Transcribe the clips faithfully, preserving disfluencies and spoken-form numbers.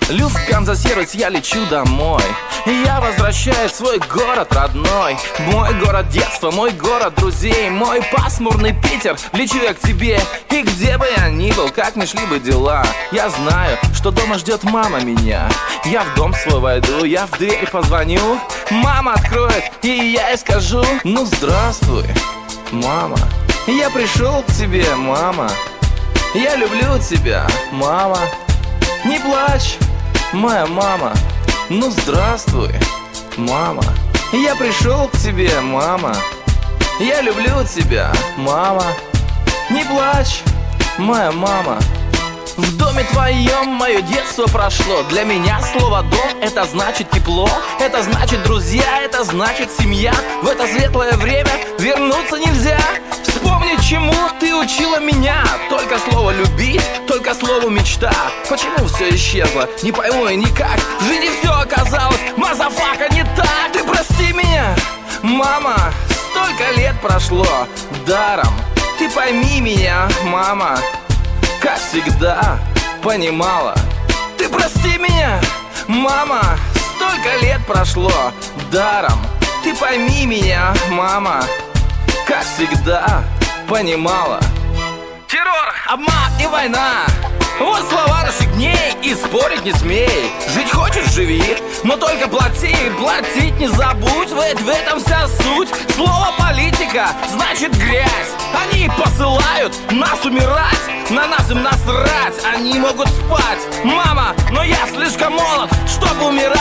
Люфтганза-сервис, я лечу домой. Я возвращаюсь в свой город родной. Мой город детства, мой город друзей. Мой пасмурный Питер, лечу я к тебе. И где бы я ни был, как ни шли бы дела, я знаю, что дома ждет мама меня. Я в дом свой войду, я в дверь позвоню. Мама откроет, и я ей скажу: ну здравствуй, мама. Я пришел к тебе, мама. Я люблю тебя, мама. Не плачь, моя мама. Ну здравствуй, мама. Я пришел к тебе, мама. Я люблю тебя, мама. Не плачь, моя мама. В доме твоем мое детство прошло. Для меня слово «дом» — это значит тепло. Это значит друзья, это значит семья. В это светлое время вернуться нельзя. Вспомни, чему ты учила меня. Только слово «любить», только слово «мечта». Почему все исчезло? Не пойму и никак. В жизни все оказалось, мазафака, не так. Ты прости меня, мама. Столько лет прошло даром. Ты пойми меня, мама. Как всегда понимала. Ты прости меня, мама. Столько лет прошло даром. Ты пойми меня, мама. Как всегда понимала. Террор, обман и война — вот слова наших дней, и спорить не смей. Жить хочешь — живи, но только плати. Платить не забудь, ведь в этом вся суть. Слово политика значит грязь. Они посылают нас умирать, на нас им насрать. Они могут спать, мама, но я слишком молод, чтобы умирать.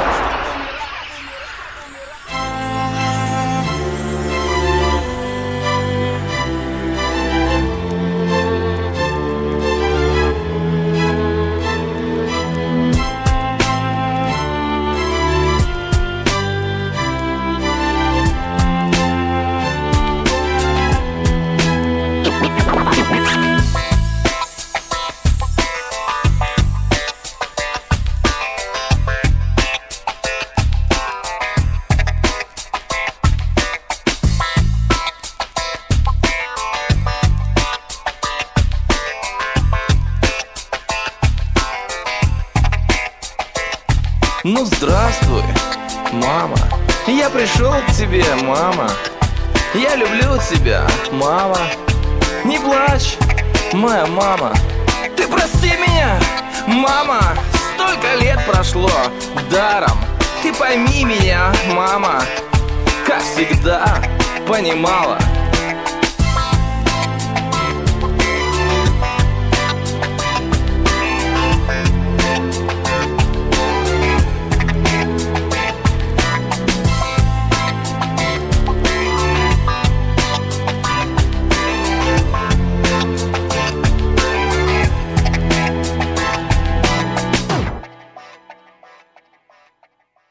Ну здравствуй, мама. Я пришел к тебе, мама. Я люблю тебя, мама. Не плачь, моя мама. Ты прости меня, мама. Столько лет прошло даром. Ты пойми меня, мама. Как всегда понимала.